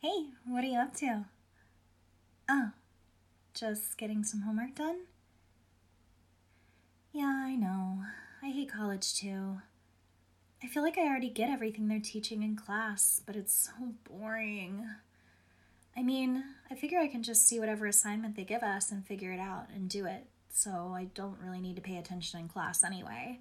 Hey, what are you up to? Oh, just getting some homework done? Yeah, I know. I hate college too. I feel like I already get everything they're teaching in class, but it's so boring. I mean, I figure I can just see whatever assignment they give us and figure it out and do it, so I don't really need to pay attention in class anyway.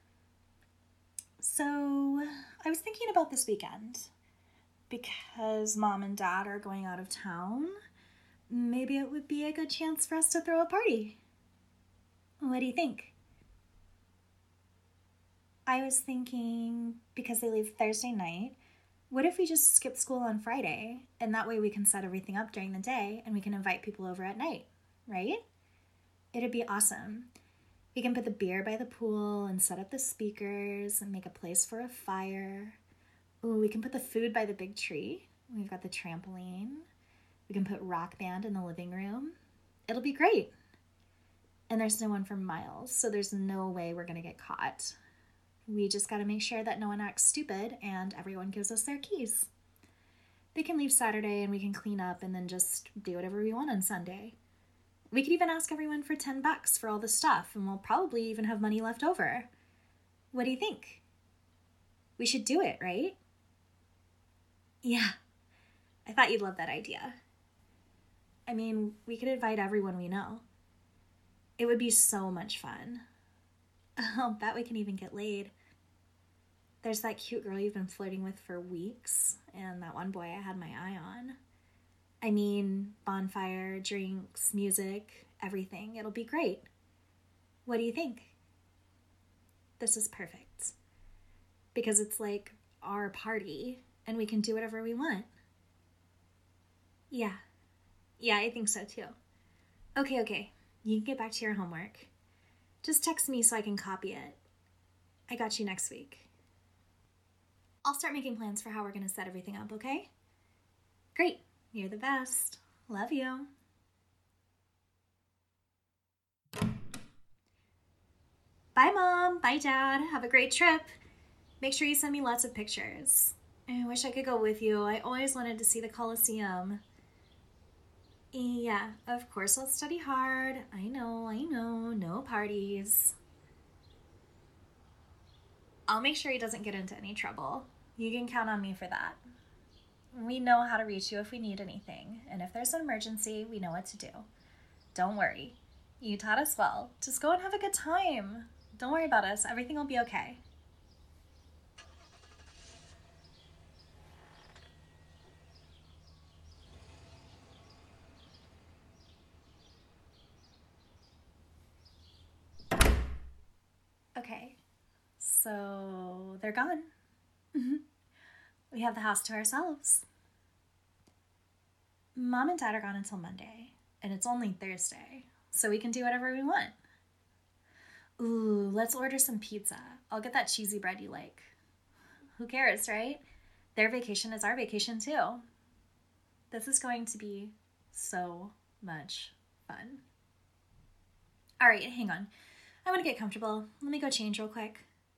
So, I was thinking about this weekend. Because mom and dad are going out of town, maybe it would be a good chance for us to throw a party. What do you think? I was thinking, because they leave Thursday night, what if we just skip school on Friday? And that way we can set everything up during the day and we can invite people over at night, right? It'd be awesome. We can put the beer by the pool and set up the speakers and make a place for a fire. Ooh, we can put the food by the big tree. We've got the trampoline. We can put Rock Band in the living room. It'll be great. And there's no one for miles, so there's no way we're going to get caught. We just got to make sure that no one acts stupid and everyone gives us their keys. They can leave Saturday and we can clean up and then just do whatever we want on Sunday. We could even ask everyone for $10 for all the stuff, and we'll probably even have money left over. What do you think? We should do it, right? Yeah, I thought you'd love that idea. I mean, we could invite everyone we know. It would be so much fun. I'll bet we can even get laid. There's that cute girl you've been flirting with for weeks, and that one boy I had my eye on. I mean, bonfire, drinks, music, everything. It'll be great. What do you think? This is perfect. Because it's like our party, and we can do whatever we want. Yeah, I think so too. Okay. You can get back to your homework. Just text me so I can copy it. I got you next week. I'll start making plans for how we're going to set everything up, okay? Great. You're the best. Love you. Bye, Mom. Bye, Dad. Have a great trip. Make sure you send me lots of pictures. I wish I could go with you. I always wanted to see the Colosseum. Yeah, of course I'll study hard. I know. No parties. I'll make sure he doesn't get into any trouble. You can count on me for that. We know how to reach you if we need anything, and if there's an emergency, we know what to do. Don't worry. You taught us well. Just go and have a good time. Don't worry about us. Everything will be okay. Okay, so they're gone. We have the house to ourselves. Mom and Dad are gone until Monday, and it's only Thursday, so we can do whatever we want. Ooh, let's order some pizza. I'll get that cheesy bread you like. Who cares, right? Their vacation is our vacation too. This is going to be so much fun. All right, hang on. I want to get comfortable. Let me go change real quick.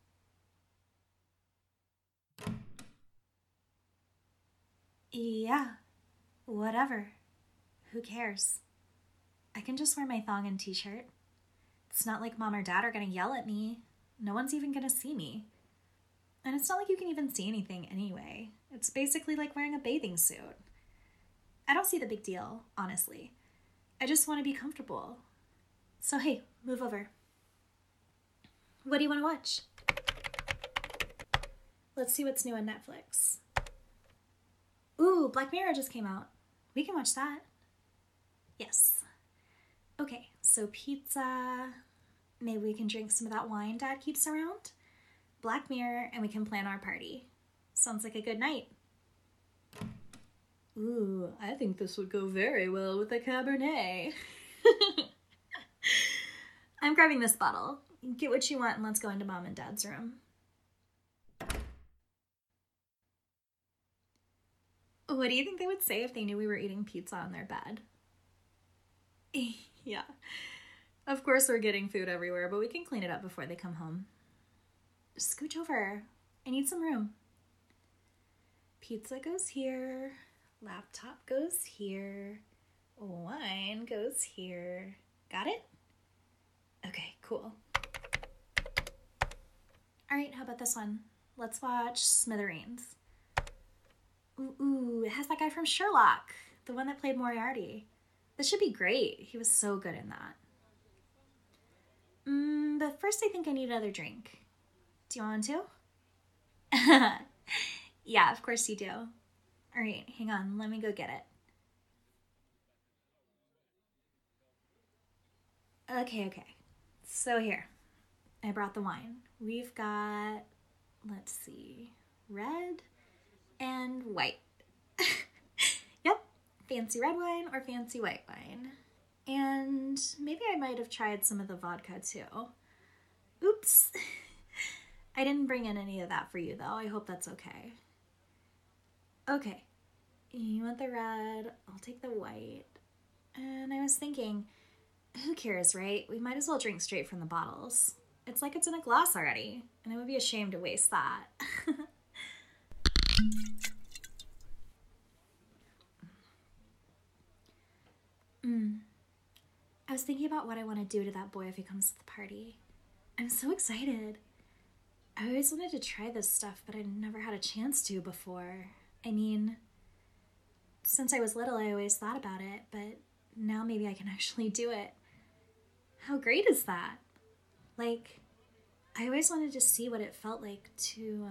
Yeah, whatever. Who cares? I can just wear my thong and t-shirt. It's not like Mom or Dad are going to yell at me. No one's even going to see me. And it's not like you can even see anything anyway. It's basically like wearing a bathing suit. I don't see the big deal, honestly. I just want to be comfortable. So hey, move over. What do you want to watch? Let's see what's new on Netflix. Ooh, Black Mirror just came out. We can watch that. Yes. Okay, so pizza. Maybe we can drink some of that wine Dad keeps around. Black Mirror, and we can plan our party. Sounds like a good night. Ooh, I think this would go very well with a Cabernet. I'm grabbing this bottle. Get what you want and let's go into Mom and Dad's room. What do you think they would say if they knew we were eating pizza on their bed? Yeah. Of course we're getting food everywhere, but we can clean it up before they come home. Scooch over. I need some room. Pizza goes here. Laptop goes here. Wine goes here. Got it? Okay, cool. All right, how about this one? Let's watch Smithereens. Ooh, it has that guy from Sherlock, the one that played Moriarty. This should be great. He was so good in that. But first I think I need another drink. Do you want to? Yeah, of course you do. All right, hang on. Let me go get it. Okay. So here, I brought the wine. We've got, let's see, red and white. Yep, fancy red wine or fancy white wine. And maybe I might have tried some of the vodka too. Oops. I didn't bring in any of that for you though. I hope that's okay. Okay, you want the red, I'll take the white. And I was thinking, who cares, right? We might as well drink straight from the bottles. It's like it's in a glass already, and it would be a shame to waste that. I was thinking about what I want to do to that boy if he comes to the party. I'm so excited. I always wanted to try this stuff, but I never had a chance to before. I mean, since I was little, I always thought about it, but now maybe I can actually do it. How great is that? Like, I always wanted to see what it felt like to,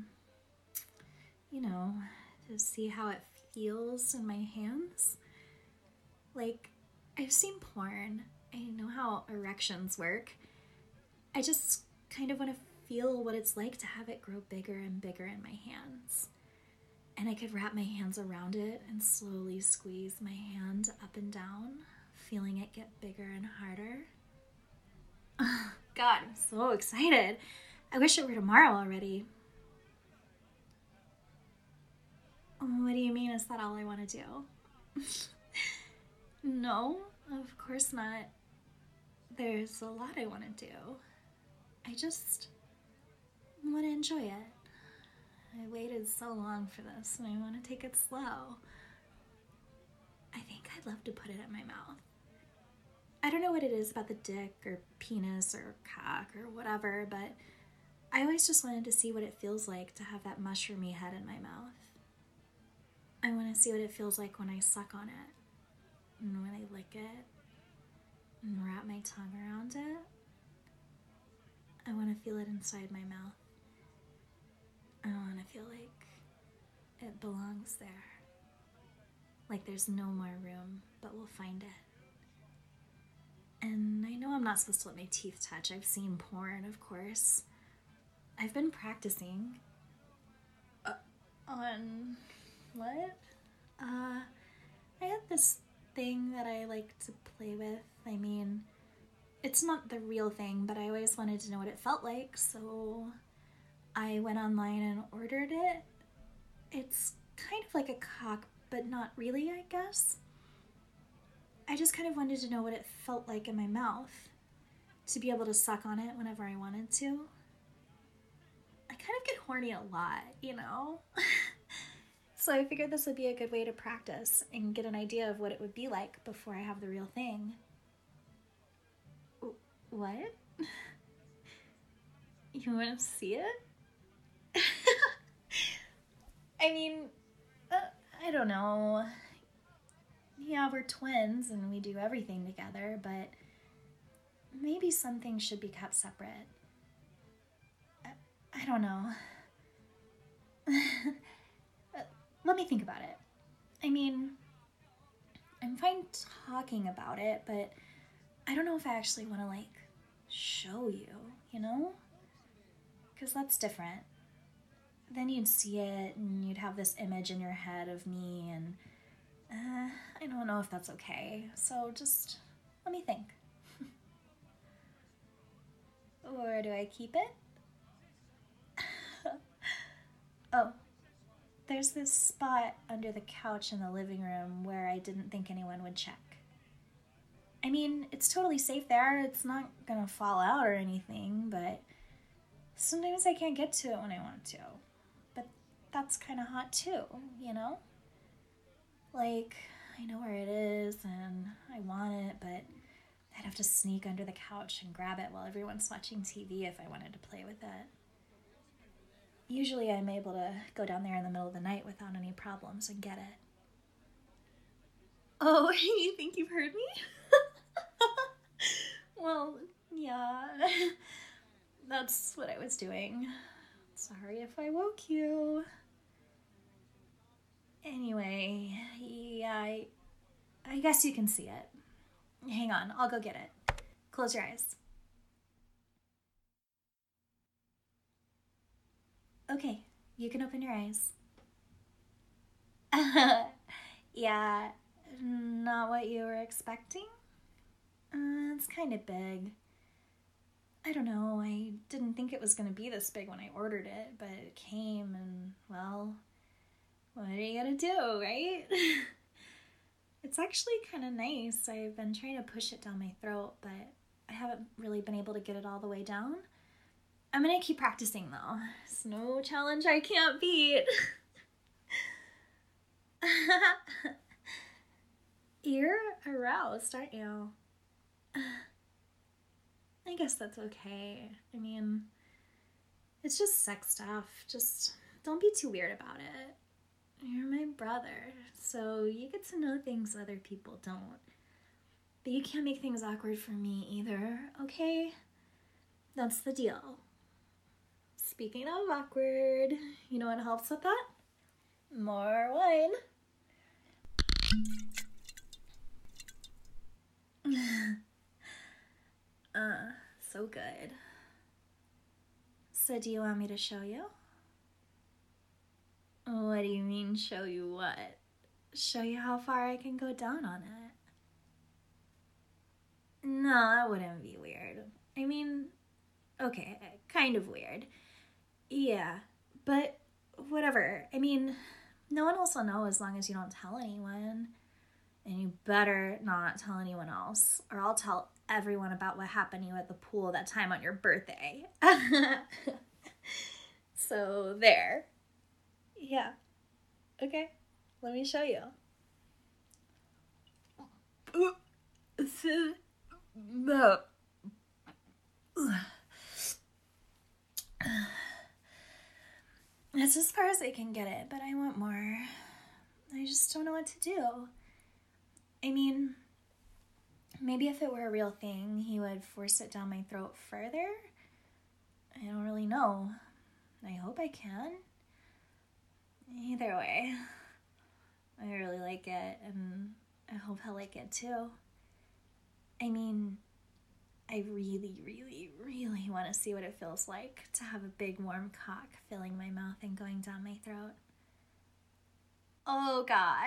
to see how it feels in my hands. Like, I've seen porn. I know how erections work. I just kind of want to feel what it's like to have it grow bigger and bigger in my hands. And I could wrap my hands around it and slowly squeeze my hand up and down, feeling it get bigger and harder. Oh, God, I'm so excited. I wish it were tomorrow already. What do you mean? Is that all I want to do? No, of course not. There's a lot I want to do. I just want to enjoy it. I waited so long for this and I want to take it slow. I think I'd love to put it in my mouth. I don't know what it is about the dick or penis or cock or whatever, but I always just wanted to see what it feels like to have that mushroomy head in my mouth. I want to see what it feels like when I suck on it, and when I lick it, and wrap my tongue around it. I want to feel it inside my mouth. I want to feel like it belongs there. Like there's no more room, but we'll find it. And I know I'm not supposed to let my teeth touch. I've seen porn, of course. I've been practicing. On what? I had this thing that I like to play with. I mean, it's not the real thing, but I always wanted to know what it felt like, so I went online and ordered it. It's kind of like a cock, but not really, I guess. I just kind of wanted to know what it felt like in my mouth, to be able to suck on it whenever I wanted to. I kind of get horny a lot, you know? So I figured this would be a good way to practice and get an idea of what it would be like before I have the real thing. What? You want to see it? I mean, I don't know. Yeah, we're twins and we do everything together, but maybe some things should be kept separate. I don't know. Let me think about it. I mean, I'm fine talking about it, but I don't know if I actually want to, show you, you know? Because that's different. Then you'd see it and you'd have this image in your head of me, and I don't know if that's okay. So just let me think. Or do I keep it? Oh, there's this spot under the couch in the living room where I didn't think anyone would check. I mean, it's totally safe there. It's not gonna fall out or anything, but sometimes I can't get to it when I want to. But that's kind of hot too, you know? Like, I know where it is and I want it, but I'd have to sneak under the couch and grab it while everyone's watching TV if I wanted to play with it. Usually I'm able to go down there in the middle of the night without any problems and get it. Oh, you think you've heard me? Well, yeah. That's what I was doing. Sorry if I woke you. Anyway, yeah, I guess you can see it. Hang on, I'll go get it. Close your eyes. Okay, you can open your eyes. Yeah, not what you were expecting? It's kind of big. I don't know, I didn't think it was going to be this big when I ordered it, but it came and, well, what are you gonna do, right? It's actually kind of nice. I've been trying to push it down my throat, but I haven't really been able to get it all the way down. I'm gonna keep practicing though. It's no challenge I can't beat. You're aroused, aren't you? I guess that's okay. I mean, it's just sex stuff. Just don't be too weird about it. You're my brother, so you get to know things other people don't. But you can't make things awkward for me either, okay? That's the deal. Speaking of awkward, you know what helps with that? More wine. So good. So do you want me to show you? What do you mean, show you what? Show you how far I can go down on it? No, that wouldn't be weird. I mean, okay, kind of weird. Yeah, but whatever. I mean, no one else will know as long as you don't tell anyone. And you better not tell anyone else, or I'll tell everyone about what happened to you at the pool that time on your birthday. So, there. Yeah. Okay, let me show you. That's as far as I can get it, but I want more. I just don't know what to do. I mean, maybe if it were a real thing, he would force it down my throat further. I don't really know. I hope I can. Either way, I really like it, and I hope he'll like it too. I mean, I really, really, really want to see what it feels like to have a big warm cock filling my mouth and going down my throat. Oh, God.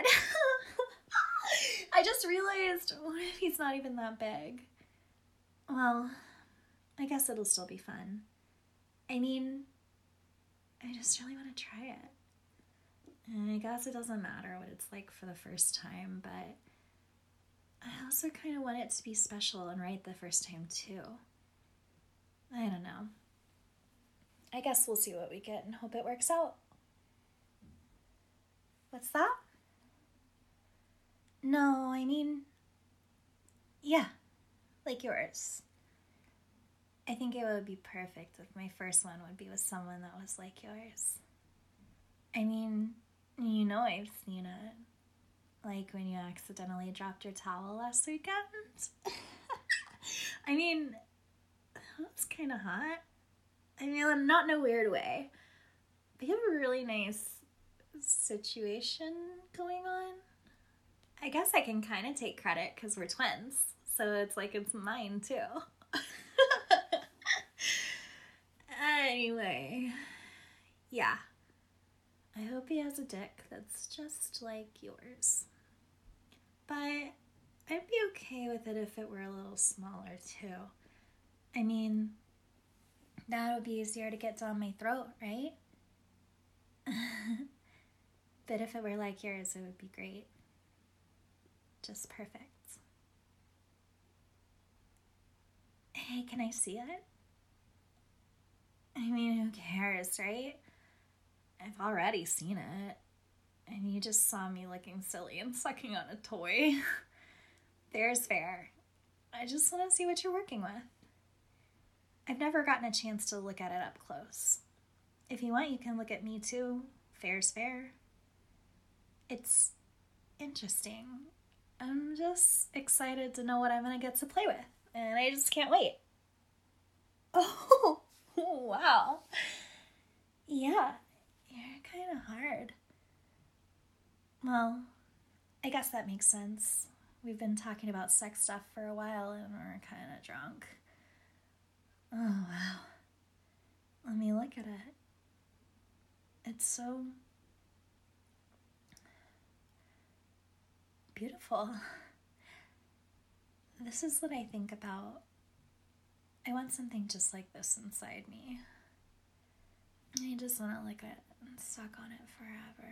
I just realized, what if he's not even that big? Well, I guess it'll still be fun. I mean, I just really want to try it. And I guess it doesn't matter what it's like for the first time, but I also kind of want it to be special and right the first time, too. I don't know. I guess we'll see what we get and hope it works out. What's that? No, I mean, yeah, like yours. I think it would be perfect if my first one would be with someone that was like yours. I mean, you know I've seen it. Like when you accidentally dropped your towel last weekend. I mean, that was kind of hot. I mean, not in a weird way. But you have a really nice situation going on. I guess I can kind of take credit because we're twins. So it's like it's mine too. Anyway, yeah. I hope he has a dick that's just like yours. But I'd be okay with it if it were a little smaller too. I mean, that would be easier to get down my throat, right? But if it were like yours, it would be great. Just perfect. Hey, can I see it? I mean, who cares, right? I've already seen it. and you just saw me looking silly and sucking on a toy, fair's fair. I just want to see what you're working with. I've never gotten a chance to look at it up close. If you want, you can look at me too. Fair's fair. It's interesting. I'm just excited to know what I'm going to get to play with, and I just can't wait. Oh, wow. Yeah, you're kind of hard. Well, I guess that makes sense. We've been talking about sex stuff for a while and we're kind of drunk. Oh, wow. Let me look at it. It's so beautiful. This is what I think about. I want something just like this inside me. I just want to lick it and suck on it forever.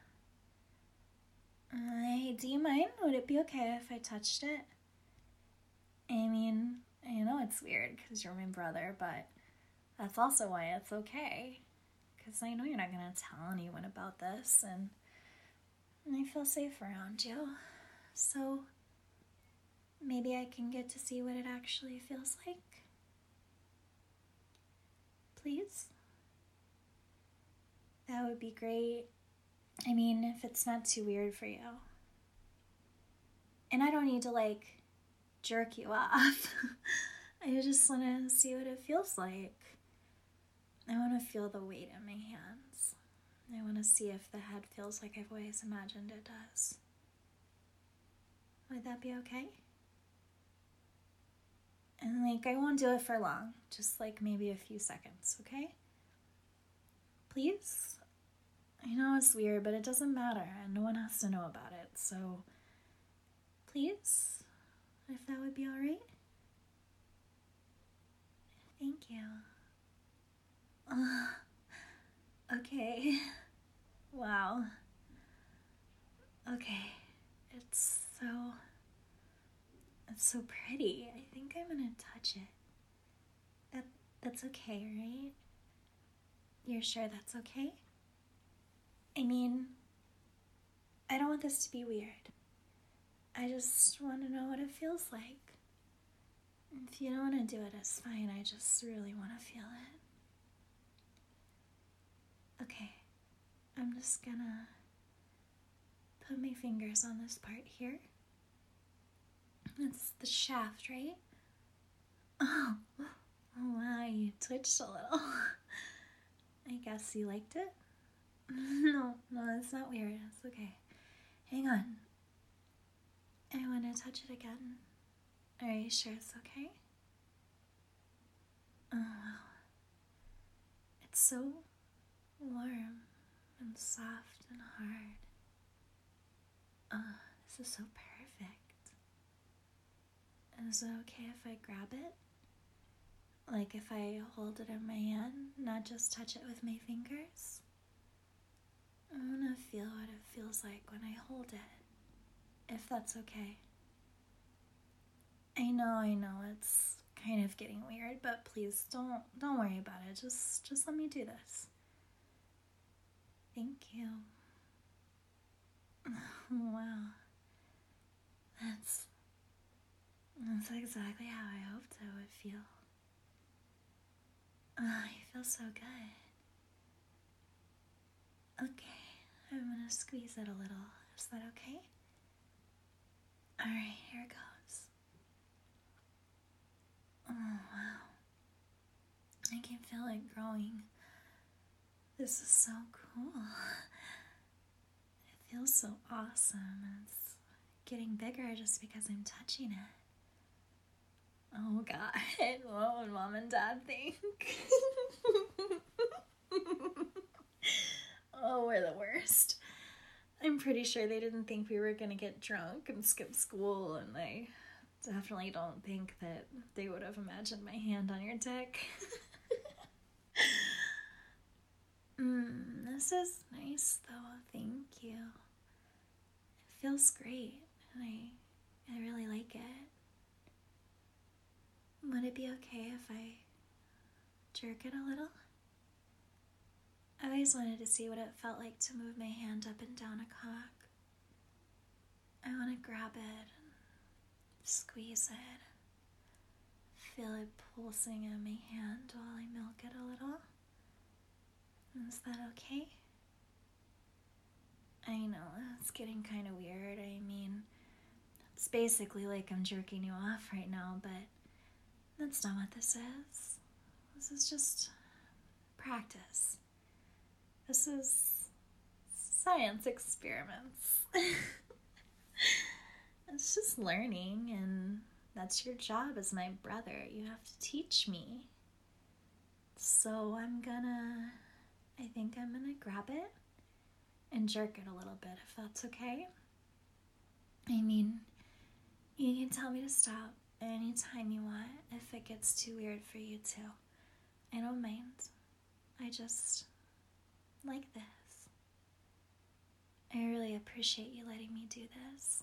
Hey, do you mind? Would it be okay if I touched it? I mean, I know it's weird because you're my brother, but that's also why it's okay. Because I know you're not going to tell anyone about this, and I feel safe around you. So maybe I can get to see what it actually feels like. Please? That would be great. I mean, if it's not too weird for you. And I don't need to, jerk you off. I just want to see what it feels like. I want to feel the weight in my hands. I want to see if the head feels like I've always imagined it does. Would that be okay? And, I won't do it for long. Just, maybe a few seconds, okay? Please? I know it's weird, but it doesn't matter, and no one has to know about it, so please, if that would be all right. Thank you. Okay. Wow. Okay. It's so pretty. I think I'm gonna touch it. That's okay, right? You're sure that's okay? I mean, I don't want this to be weird. I just want to know what it feels like. If you don't want to do it, it's fine. I just really want to feel it. Okay, I'm just gonna put my fingers on this part here. It's the shaft, right? Oh wow, you twitched a little. I guess you liked it? No, it's not weird. It's okay. Hang on. I want to touch it again. Are you sure it's okay? Oh, wow. It's so warm and soft and hard. Oh, this is so perfect. Is it okay if I grab it? If I hold it in my hand, not just touch it with my fingers? I want to feel what it feels like when I hold it, if that's okay. I know, it's kind of getting weird, but please don't worry about it. Just let me do this. Thank you. Wow. That's exactly how I hoped it would feel. I feel so good. Okay, I'm gonna squeeze it a little. Is that okay? Alright, here it goes. Oh, wow. I can feel it growing. This is so cool. It feels so awesome. It's getting bigger just because I'm touching it. Oh God, what would Mom and Dad think? Oh, we're the worst. I'm pretty sure they didn't think we were gonna get drunk and skip school, and I definitely don't think that they would have imagined my hand on your dick. This is nice though, thank you. It feels great, and I really like it. Would it be okay if I jerk it a little? I always wanted to see what it felt like to move my hand up and down a cock. I want to grab it, squeeze it, feel it pulsing in my hand while I milk it a little. Is that okay? I know, it's getting kind of weird. I mean, it's basically like I'm jerking you off right now, but that's not what this is. This is just practice. This is science experiments. It's just learning, and that's your job as my brother. You have to teach me. So I think I'm gonna grab it and jerk it a little bit, if that's okay. I mean, you can tell me to stop anytime you want if it gets too weird for you too. I don't mind. I just like this. I really appreciate you letting me do this.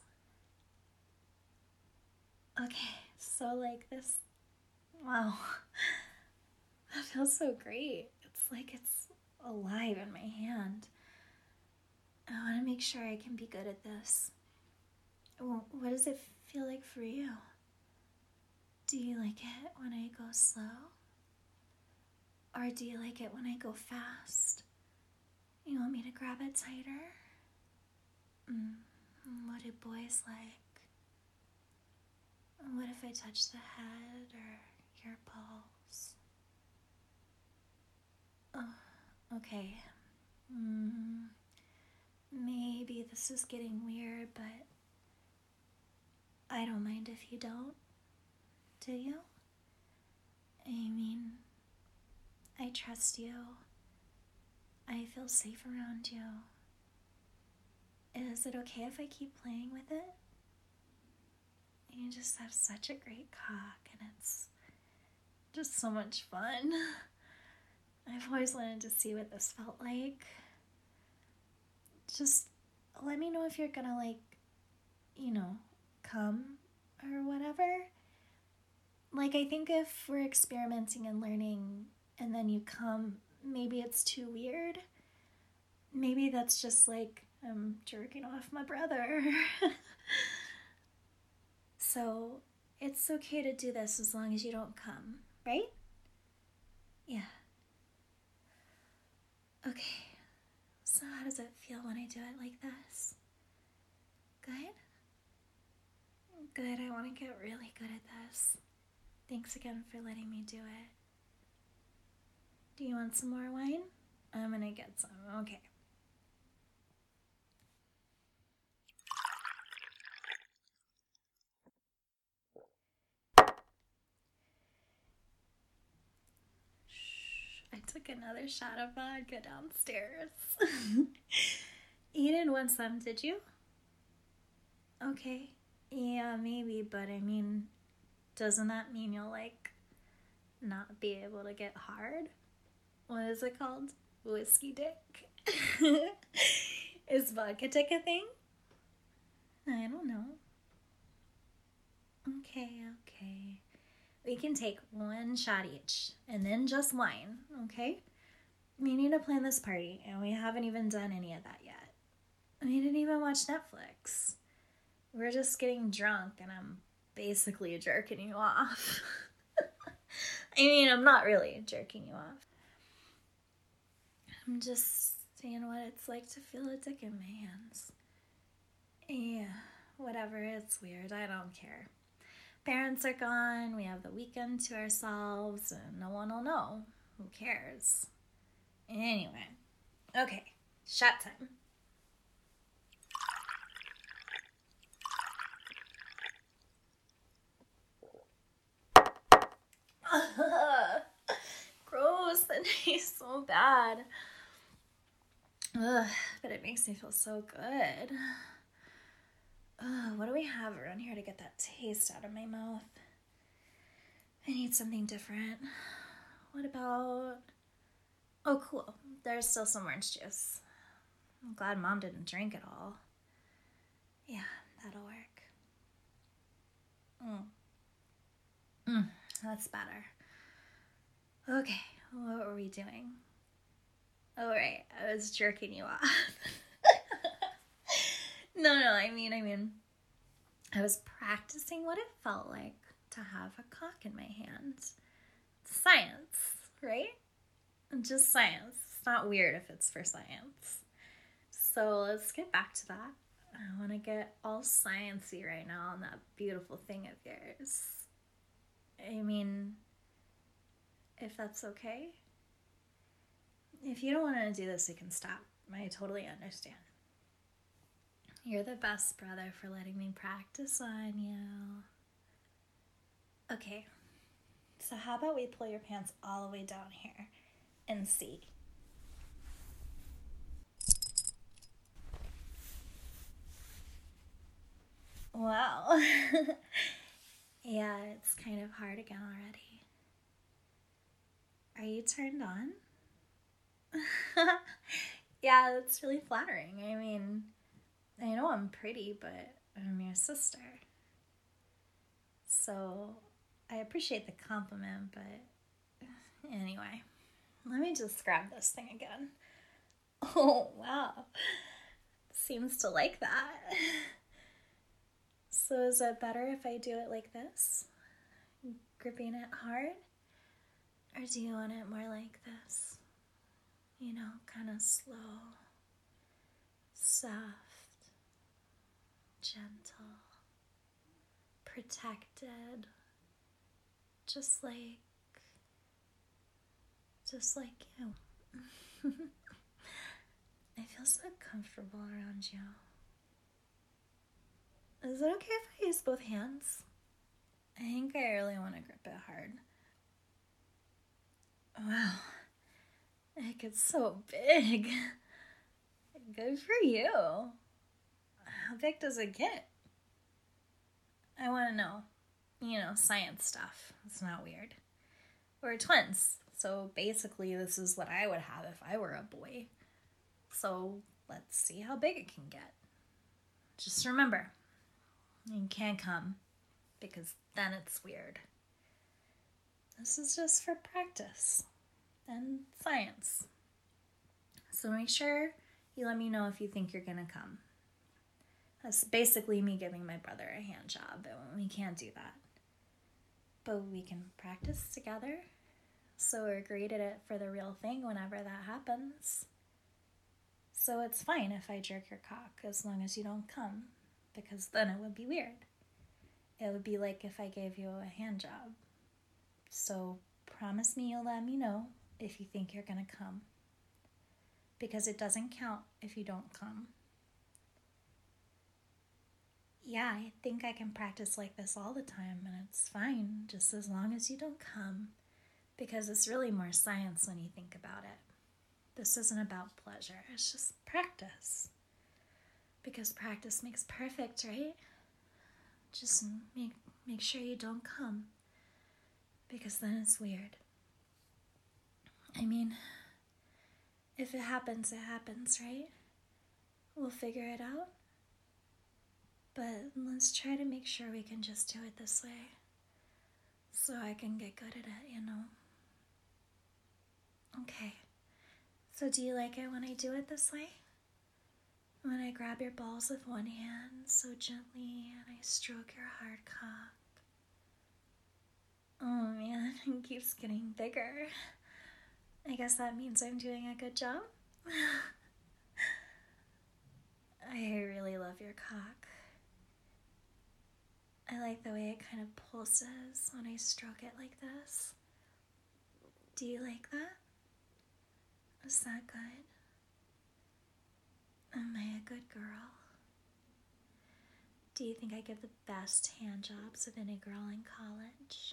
Okay, so like this, wow, that feels so great. It's like it's alive in my hand. I want to make sure I can be good at this. What does it feel like for you? Do you like it when I go slow? Or do you like it when I go fast? You want me to grab it tighter? What do boys like? What if I touch the head or your pulse? Oh, okay. Maybe this is getting weird, but I don't mind if you don't. Do you? I mean, I trust you. I feel safe around you. Is it okay if I keep playing with it? You just have such a great cock, and it's just so much fun. I've always wanted to see what this felt like. Just let me know if you're gonna, come or whatever. Like, I think if we're experimenting and learning and then you come, maybe it's too weird. Maybe that's just like I'm jerking off my brother. So it's okay to do this as long as you don't come, right? Yeah. Okay. So how does it feel when I do it like this? Good? Good. I want to get really good at this. Thanks again for letting me do it. Do you want some more wine? I'm gonna get some. Okay. I took another shot of vodka downstairs. You didn't want some, did you? Okay. Yeah, maybe, but I mean, doesn't that mean you'll, not be able to get hard? What is it called? Whiskey dick? Is vodka dick a thing? I don't know. Okay. We can take one shot each, and then just wine, okay? We need to plan this party, and we haven't even done any of that yet. We didn't even watch Netflix. We're just getting drunk, and I'm basically jerking you off. I mean, I'm not really jerking you off. I'm just seeing what it's like to feel a dick in my hands. Yeah, whatever, it's weird, I don't care. Parents are gone, we have the weekend to ourselves, and no one will know. Who cares? Anyway, okay, shot time. Gross, that tastes so bad. Ugh, but it makes me feel so good. What do we have around here to get that taste out of my mouth? I need something different. What about... Oh, cool. There's still some orange juice. I'm glad Mom didn't drink it all. Yeah, that'll work. That's better. Okay, what were we doing? Oh, right. I was jerking you off. No, I mean, I was practicing what it felt like to have a cock in my hands. Science, right? Just science. It's not weird if it's for science. So let's get back to that. I want to get all sciencey right now on that beautiful thing of yours. I mean, if that's okay. If you don't want to do this, we can stop. I totally understand. You're the best brother for letting me practice on you. Okay, so how about we pull your pants all the way down here and see? Wow. Yeah, it's kind of hard again already. Are you turned on? Yeah, that's really flattering. I mean, I know I'm pretty, but I'm your sister. So I appreciate the compliment, but anyway, let me just grab this thing again. Oh, wow. Seems to like that. So is it better if I do it like this? Gripping it hard? Or do you want it more like this? You know, kind of slow, soft, gentle, protected, just like you. I feel so comfortable around you. Is it okay if I use both hands? I think I really want to grip it hard. Wow, it gets so big. Good for you. How big does it get? I want to know. You know, science stuff. It's not weird. We're twins, so basically this is what I would have if I were a boy. So let's see how big it can get. Just remember, you can't come, because then it's weird. This is just for practice and science. So make sure you let me know if you think you're gonna come. That's basically me giving my brother a hand job, and we can't do that. But we can practice together, so we're great at it for the real thing whenever that happens. So it's fine if I jerk your cock as long as you don't come, because then it would be weird. It would be like if I gave you a hand job. So promise me you'll let me know if you think you're gonna come, because it doesn't count if you don't come. Yeah, I think I can practice like this all the time, and it's fine, just as long as you don't come, because it's really more science when you think about it. This isn't about pleasure, it's just practice. Because practice makes perfect, right? Just make sure you don't come, because then it's weird. I mean, if it happens, right? We'll figure it out. But let's try to make sure we can just do it this way, so I can get good at it, you know? Okay. So do you like it when I do it this way? When I grab your balls with one hand so gently and I stroke your hard cock. Oh man, it keeps getting bigger. I guess that means I'm doing a good job. I really love your cock. I like the way it kind of pulses when I stroke it like this. Do you like that? Is that good? Am I a good girl? Do you think I give the best hand jobs of any girl in college?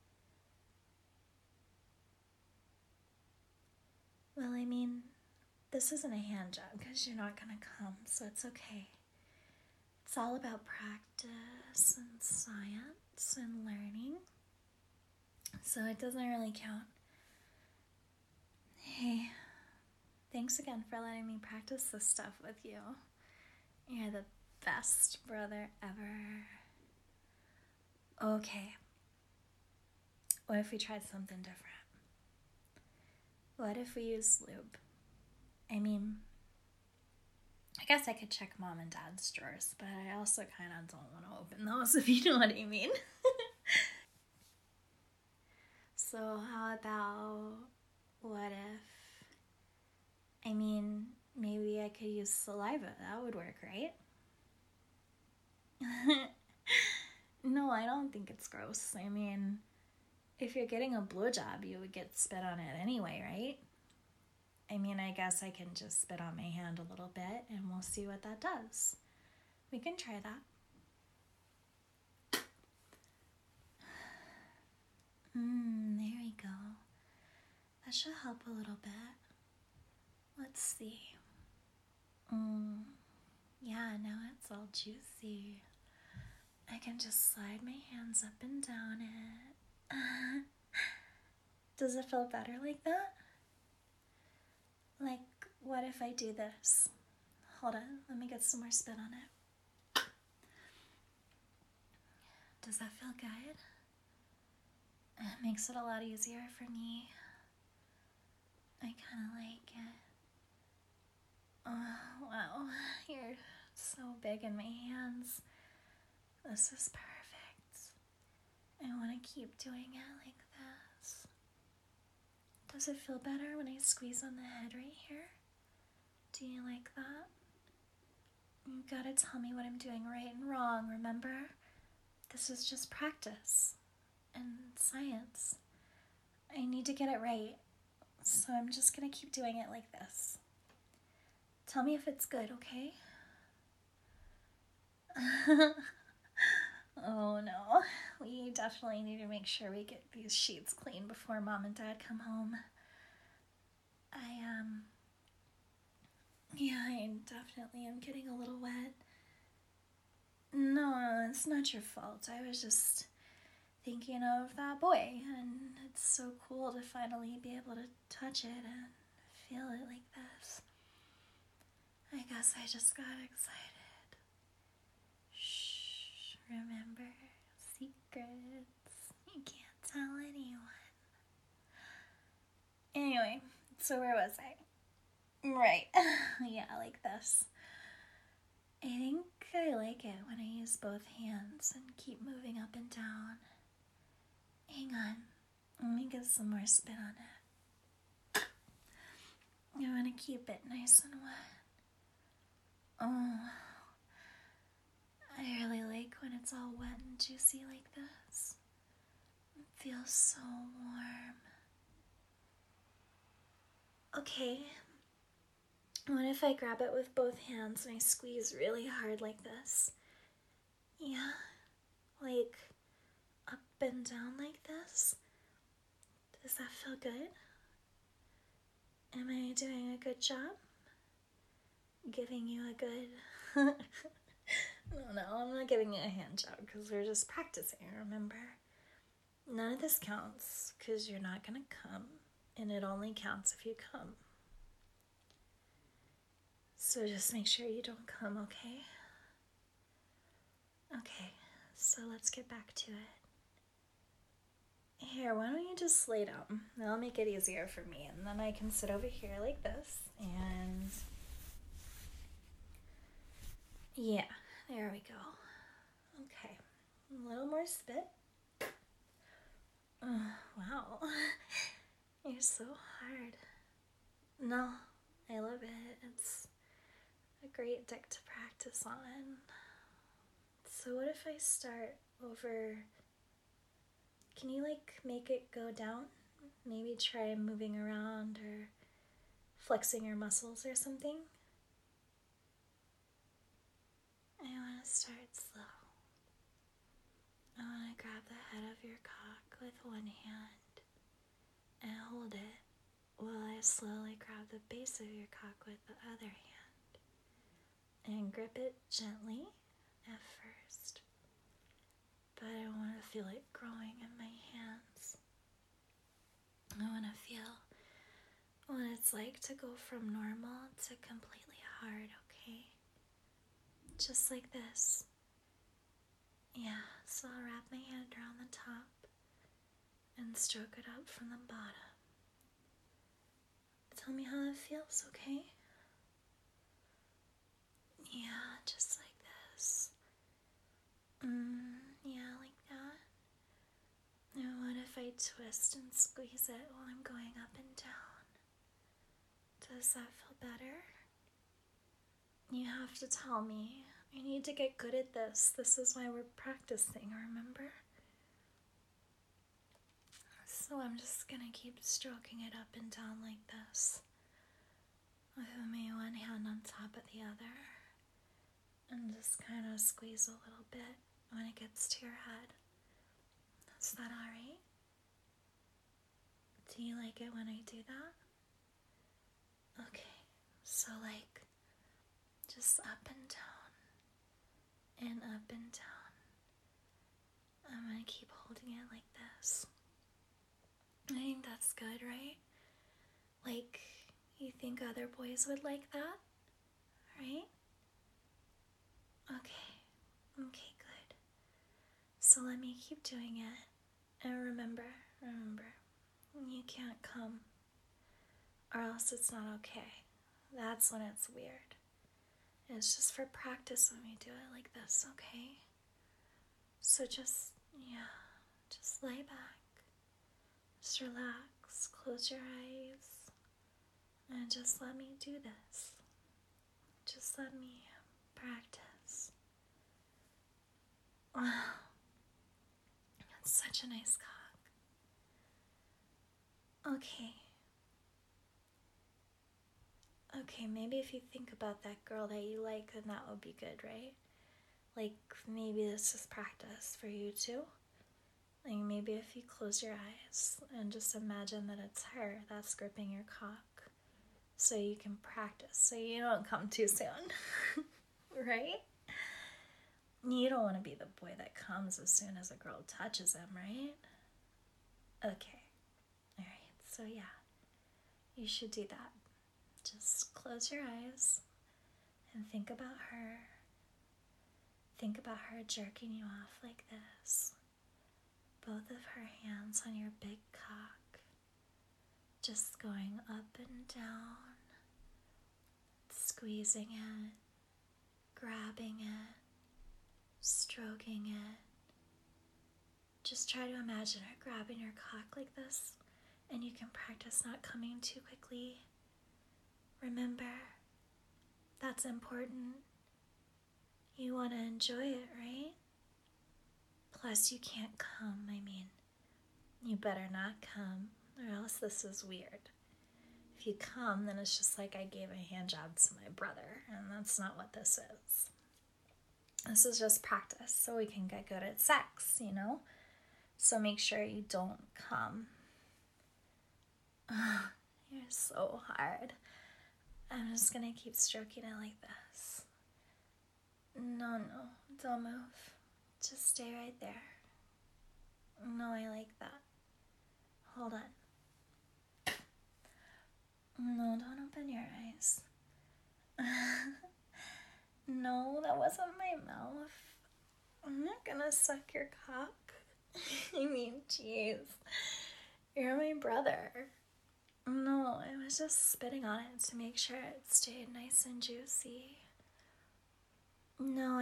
Well, I mean, this isn't a hand job because you're not gonna come, so it's okay. It's all about practice and science and learning, so it doesn't really count. Hey, thanks again for letting me practice this stuff with you. You're the best brother ever. Okay. What if we tried something different? What if we use lube? I mean, I guess I could check mom and dad's drawers, but I also kind of don't want to open those, if you know what I mean. So how about, what if, I mean, maybe I could use saliva. That would work, right? No, I don't think it's gross. I mean, if you're getting a blowjob, you would get spit on it anyway, right? I mean, I guess I can just spit on my hand a little bit and we'll see what that does. We can try that. There we go. That should help a little bit. Let's see. Yeah, now it's all juicy. I can just slide my hands up and down it. Does it feel better like that? Like, what if I do this? Hold on, let me get some more spit on it. Does that feel good? It makes it a lot easier for me. I kind of like it. Oh, wow, you're so big in my hands. This is perfect. I want to keep doing it like this. Does it feel better when I squeeze on the head right here? Do you like that? You gotta tell me what I'm doing right and wrong, remember? This is just practice and science. I need to get it right, so I'm just gonna keep doing it like this. Tell me if it's good, okay? Oh no, we definitely need to make sure we get these sheets clean before mom and dad come home. I definitely am getting a little wet. No, it's not your fault. I was just thinking of that boy, and it's so cool to finally be able to touch it and feel it like this. I guess I just got excited. Shh, remember, secrets. You can't tell anyone. Anyway, so where was I? Right. Yeah, like this. I think I like it when I use both hands and keep moving up and down. Hang on. Let me get some more spit on it. I want to keep it nice and wet. Oh, I really like when it's all wet and juicy like this. It feels so warm. Okay. What if I grab it with both hands and I squeeze really hard like this? Yeah, like up and down like this? Does that feel good? Am I doing a good job? Giving you a good... No, I'm not giving you a hand job because we're just practicing, remember? None of this counts because you're not going to come, and it only counts if you come. So just make sure you don't come, okay? Okay, so let's get back to it. Here, why don't you just lay down? That'll make it easier for me, and then I can sit over here like this, and... Yeah, there we go. Okay, a little more spit. Wow, you're so hard. No, I love it. It's a great deck to practice on. So what if I start over... Can you make it go down? Maybe try moving around or flexing your muscles or something? I want to start slow. I want to grab the head of your cock with one hand and hold it while I slowly grab the base of your cock with the other hand and grip it gently at first. But I want to feel it growing in my hands. I want to feel what it's like to go from normal to completely hard, okay? Just like this. Yeah, so I'll wrap my hand around the top and stroke it up from the bottom. Tell me how it feels, okay? twist and squeeze it while I'm going up and down. Does that feel better? You have to tell me. I need to get good at this. This is why we're practicing, remember? So I'm just gonna keep stroking it up and down like this, with my one hand on top of the other, and just kind of squeeze a little bit when it gets to your head. Is that alright? Do you like it when I do that? Okay, so like, just up and down, and up and down. I'm gonna keep holding it like this. I think that's good, right? Like, you think other boys would like that, right? Okay, good. So let me keep doing it. And remember, you can't come, or else it's not okay. That's when it's weird. It's just for practice when we do it like this, okay? So just lay back. Just relax, close your eyes, and just let me do this. Just let me practice. Wow, that's such a nice cock. Okay, maybe if you think about that girl that you like, then that would be good, right? Like, maybe this is practice for you too. Like, maybe if you close your eyes and just imagine that it's her that's gripping your cock, so you can practice, so you don't come too soon, right? You don't want to be the boy that comes as soon as a girl touches him, right? Okay, alright, so yeah, you should do that. Just close your eyes and think about her. Think about her jerking you off like this. Both of her hands on your big cock, just going up and down, squeezing it, grabbing it, stroking it. Just try to imagine her grabbing your cock like this, and you can practice not coming too quickly. Remember, that's important. You want to enjoy it, right? Plus, you can't come. You better not come, or else this is weird. If you come, then it's just like I gave a hand job to my brother, and that's not what this is. This is just practice, so we can get good at sex, So make sure you don't come. You're so hard. I'm just gonna keep stroking it like this. No, don't move. Just stay right there. No, I like that. Hold on. No, don't open your eyes. No, that wasn't my mouth. I'm not gonna suck your cock. Jeez. You're my brother. No, I was just spitting on it to make sure it stayed nice and juicy. No,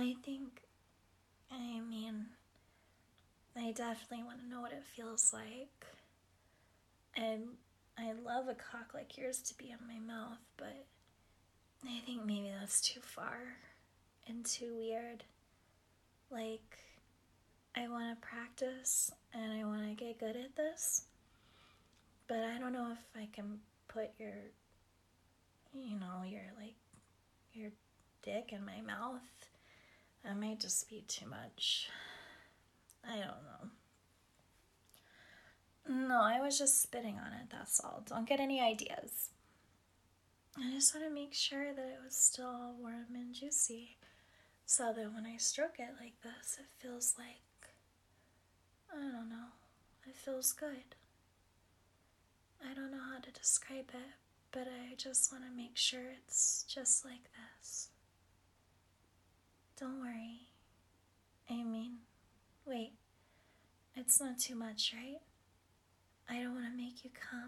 I definitely want to know what it feels like. And I love a cock like yours to be in my mouth, but I think maybe that's too far and too weird. Like, I want to practice and I want to get good at this, but I don't know if I can put your dick in my mouth. That might just be too much. I don't know. No, I was just spitting on it, that's all. Don't get any ideas. I just want to make sure that it was still warm and juicy, so that when I stroke it like this, it feels like, I don't know, it feels good. I don't know how to describe it, but I just want to make sure it's just like this. Don't worry. Wait, it's not too much, right? I don't want to make you come.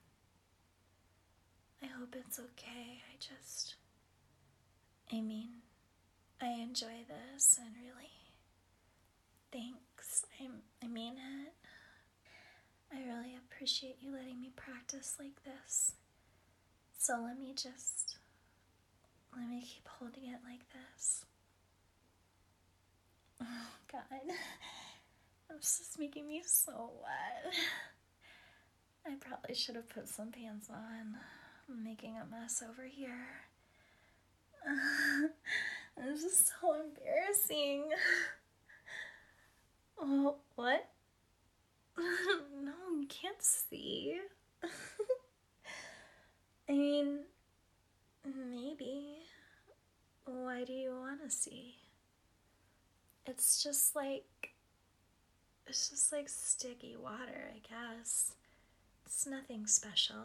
I hope it's okay. I enjoy this, and really, thanks. I mean it. I really appreciate you letting me practice like this. So let me keep holding it like this. Oh, God. This is making me so wet. I probably should have put some pants on. I'm making a mess over here. This is so embarrassing. Oh, what? No, you can't see. I mean, maybe. Why do you want to see? It's just like sticky water, I guess. It's nothing special.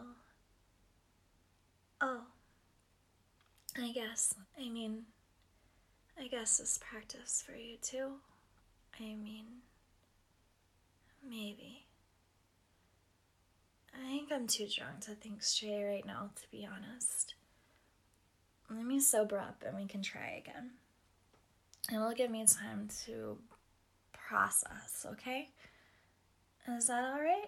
Oh, I guess it's practice for you too. I mean, maybe. I think I'm too drunk to think straight right now, to be honest. Let me sober up and we can try again. It'll give me time to process, okay? Is that alright?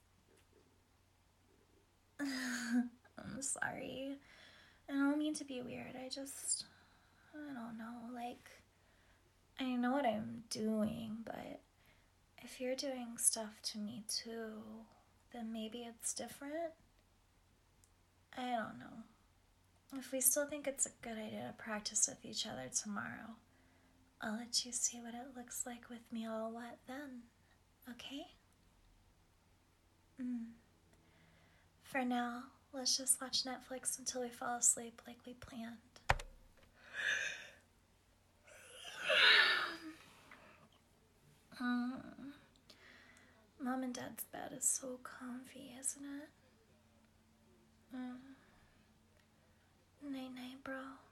I'm sorry. I don't mean to be weird. I don't know. Like, I know what I'm doing, but if you're doing stuff to me too, then maybe it's different. I don't know. If we still think it's a good idea to practice with each other tomorrow, I'll let you see what it looks like with me all wet then, okay? For now, let's just watch Netflix until we fall asleep like we planned. Mom and Dad's bed is so comfy, isn't it? Night-night, bro.